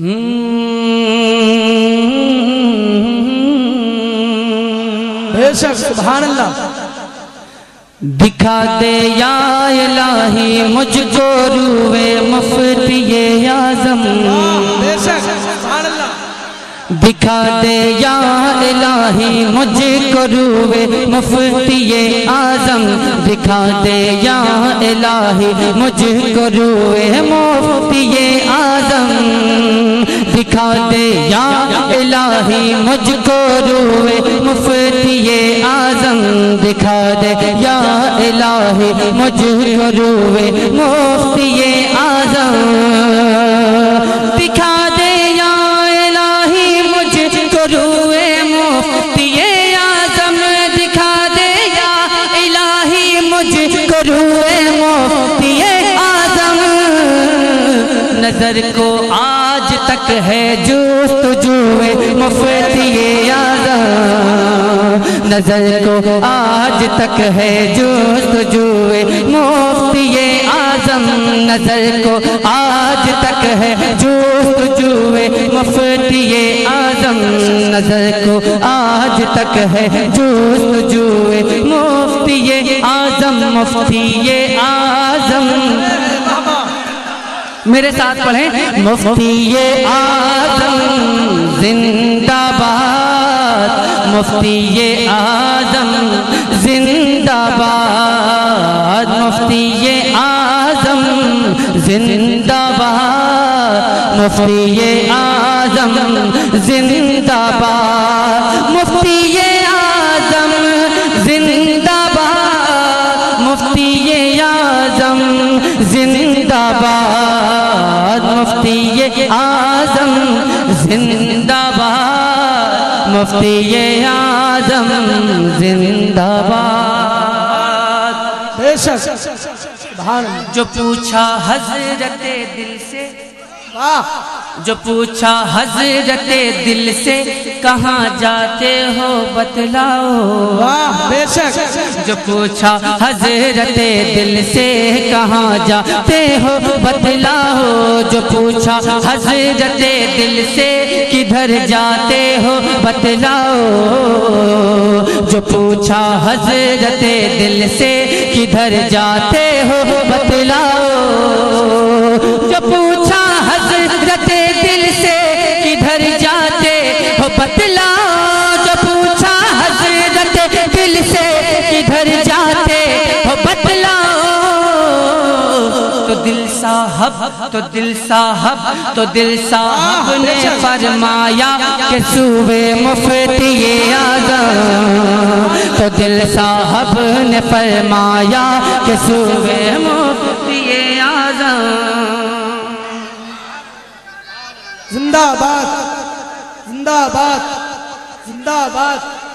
بے شک سبحان اللہ. دکھا دے یا الہی مجھ کو روئے مفتی اعظم. بے شک سبحان اللہ. دکھا دے یا الہی مجھ کو روئے مفتی اعظم. دکھا دے یا الہی مجھ کو روئے مفتی اعظم. دکھا دے یا الہی مجھ کو روئے مفتی اعظم. دکھا دے یا الہی مجھ کو روئے مفتی اعظم. دکھا دے یا الہی مجھ کو روئے مفتی اعظم. دکھا دے یا الہی مجھ کو روئے مفتی اعظم. نظر کو آج تک ہے جستجوئے مفتی اعظم. نظر کو آج تک ہے جستجوئے مفتی اعظم. نظر کو آج تک ہے جستجوئے مفتی اعظم. نظر کو آج تک ہے جستجوئے مفتی اعظم. مفتی اعظم میرے ساتھ پڑھیں. مفتی اعظم زندہ باد. مفتی اعظم زندہ باد. مفتی اعظم زندہ باد. مفتی اعظم زندہ باد. مفتی اعظم زندہ باد. مفتی اعظم زندہ باد. مفتی اعظم زندہ باد. مفتی اعظم زندہ باد. بے شک سبحان اللہ. جو پوچھا حضرت دل سے، واہ. جو پوچھا حضرت دل سے کہاں جاتے ہو بتلاؤ. واہ بے شک. جو پوچھا حضرت دل سے کہاں جاتے ہو بتلاؤ. جو پوچھا حضرت دل سے کدھر جاتے ہو بتلاؤ. جو پوچھا حضرت دل سے کدھر جاتے ہو بتلاؤ. جو پوچھا حضرت دل سے کدھر جاتے ہو بتلاؤ. جو پوچھا حضرت دل سے کدھر جاتے ہو بتلاؤ. تو دل صاحب نے فرمایا کہ سوئے مفتی اعظم. تو دل صاحب نے فرمایا کہ سوئے مفتی اعظم. زندہ باد زندہ باد زندہ باد.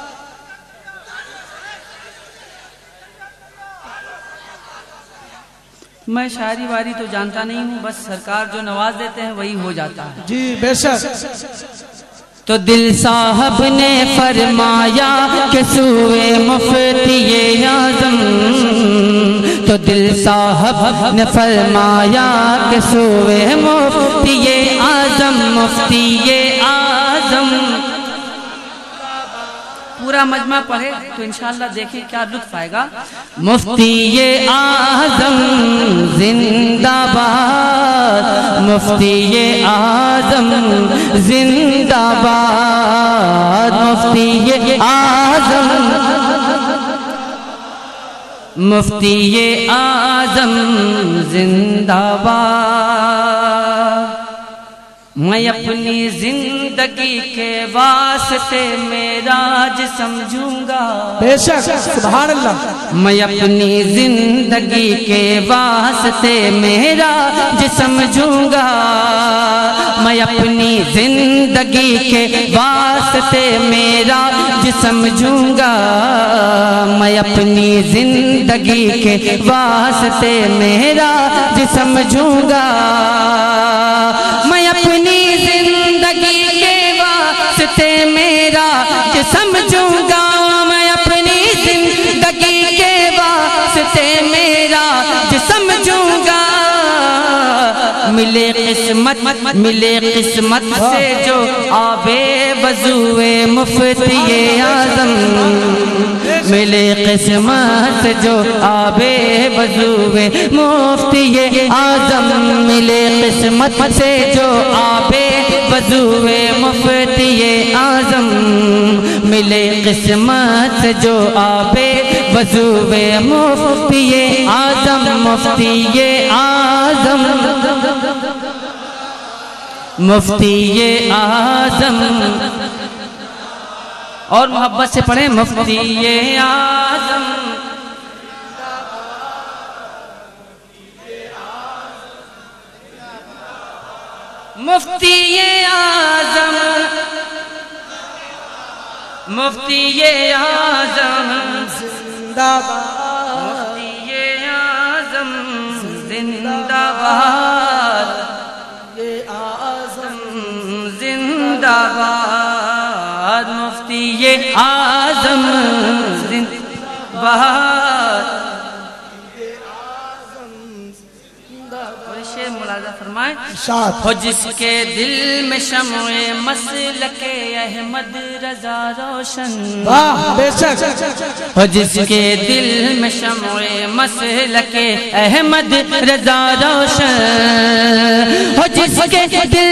میں شاعری واری تو جانتا نہیں ہوں، بس سرکار جو نواز دیتے ہیں وہی ہو جاتا ہے. جی بے شک. تو دل صاحب نے فرمایا کہ سوئے مفتی اعظم. تو دل صاحب نے فرمایا کہ سوئے مفتی اعظم. مفتی اعظم. پورا مجمع پڑھے تو انشاءاللہ دیکھیں کیا لطف آئے گا. مفتی اعظم زندہ باد. مفتی اعظم زندہ باد. مفتی اعظم. مفتی اعظم زندہ باد. میں اپنی زندگی کے واسطے معراج سمجھوں گا. بے شک سبحان اللہ. میں اپنی زندگی کے واسطے معراج سمجھوں گا. میں اپنی زندگی کے واسطے معراج سمجھوں گا. میں اپنی زندگی کے واسطے معراج سمجھوں گا. میں اپنی زندگی کے واسطے معراج سمجھوں گا. میں اپنی زندگی کے واسطے معراج سمجھوں گا. مل ملے قسمت سے جو آبے وضوئے مفتی اعظم، ملے قسمت سے جو آبے وضوئے مفتی اعظم، ملے قسمت سے جو آبے وضوئے مفتی اعظم، ملے قسمت سے جو آبے وضوئے مفتی اعظم، مفتی اعظم، مفتی اعظم، اور محبت سے پڑھیں مفتی اعظم، مفتی اعظم، مفتی اعظم زندہ باد، مفتی اعظم زندہ باد، یہ اعظم زندہ باد، مفتی اعظم زندہ باد۔ شعر ملاحظہ فرمائیں، ہو جس کے دل میں شمع مسلک احمد رضا روشن، واہ بے شک، ہو جس کے دل میں شمع مسلک احمد رضا روشن، ہو جس کے دل،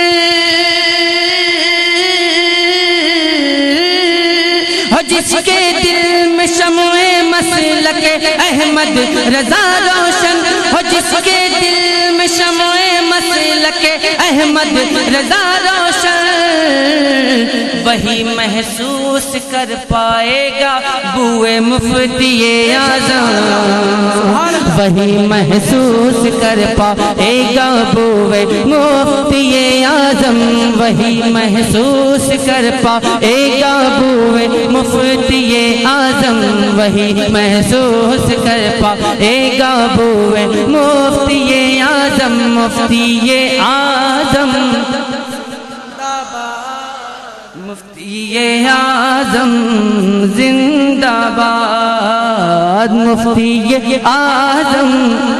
ہو جس کے دل میں شمع مسلک احمد رضا روشن، ہو جس کے دل میں شمع مسلک احمد رضا روشن، وہی محسوس کر پائے گا بوئے مفتی اعظم، وہی محسوس کر پائے گا بوئے مفتی اعظم، وہی محسوس کر پائے گا بوئے مفتی اعظم، وہی محسوس کر پائے گا بوئے مفتی اعظم، مفتی اعظم، مفتی اعظم زندہ باد، مفتی اعظم،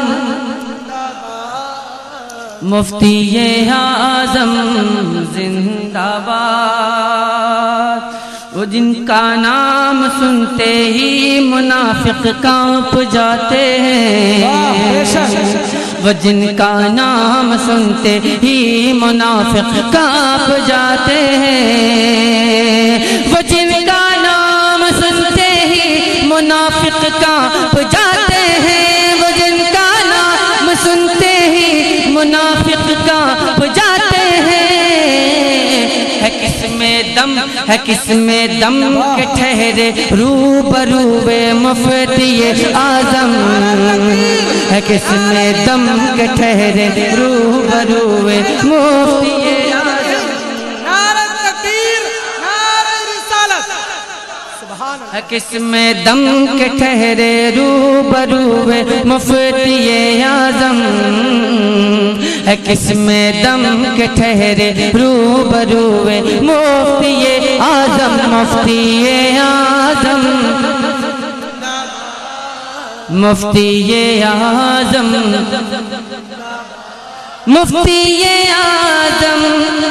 مفتی اعظم زندہ باد۔ وہ جن کا نام سنتے ہی منافق کانپ جاتے ہیں، وہ جن کا نام سنتے ہی منافق کانپ جاتے ہیں، وہ جن کا نام سنتے ہی منافق کانپ جاتے ہیں، وہ جن کا نام سنتے ہی منافق کانپ جاتے ہیں، ہے کس میں دم، ہے کس میں دم کے ٹھہرے روبروے مفتی اعظم، ہے کس میں دم کے ٹھہرے روبروے مفتی اعظم، نعرہ تکبیر، نعرہ رسالت، سبحان اللہ، ہے کس میں دم کے ٹھہرے روبروے مفتی اعظم، ہے کس میں دم کے ٹھہرے روبروے مفتی اعظم، مفتی اعظم، مفتی اعظم، مفتی اعظم،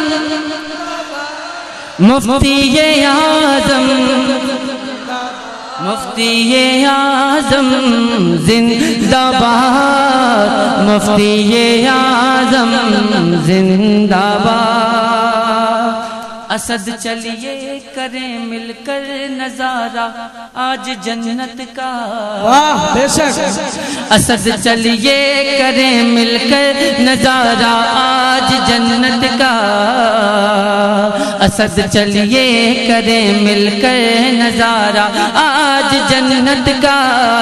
مفتی اعظم، مفتی اعظم زندہ باد، مفتی اعظم زندہ باد۔ اسد چلیے کریں مل کر نظارہ آج جنت کا، واہ بے شک، اسد چلیے کریں مل کر نظارہ آج جنت کا، اسد چلیے کریں مل کر نظارہ آج جنت کا،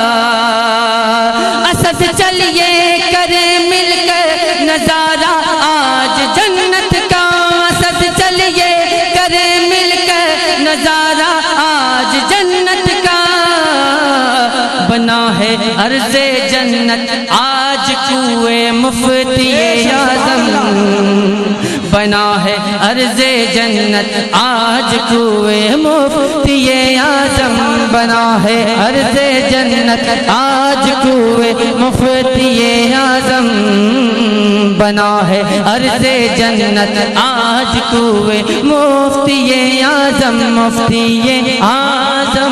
اسد چلیے کریں مل کر نظارہ آج جنت کا، اسد چلیے کریں مل کر نظارہ آج جنت کا، بنا ہے عرض جنت آج کوئے مفتی اعظم، بنا ہے عرض جنت آج کوئے مفتی اعظم بنا ہے عرض جنت آج کوئے مفتی اعظم بنا ہے عرض جنت آج کوئے مفتی اعظم مفتی اعظم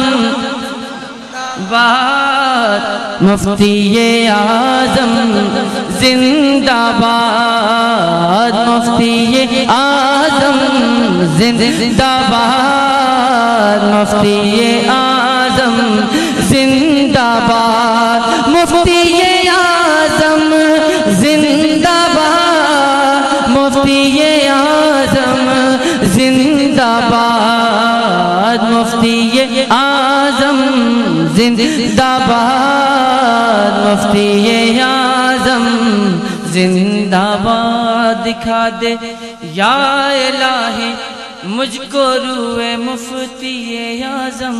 باد مفتی اعظم زندہ باد مفتی اعظم زندہ باد مفتی اعظم زندہ باد مفتی اعظم زندہ باد مفتی اعظم زندہ باد مفتی اعظم زندہ باد مفتی اعظم زندہ باد دکھا دے یا الہی مجھ کو روئے مفتی اعظم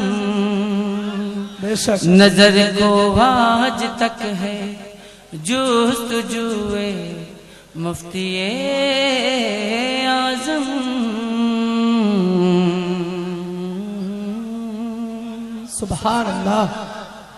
نظر کو آج تک ہے جستجوئے مفتی اعظم سبحان اللہ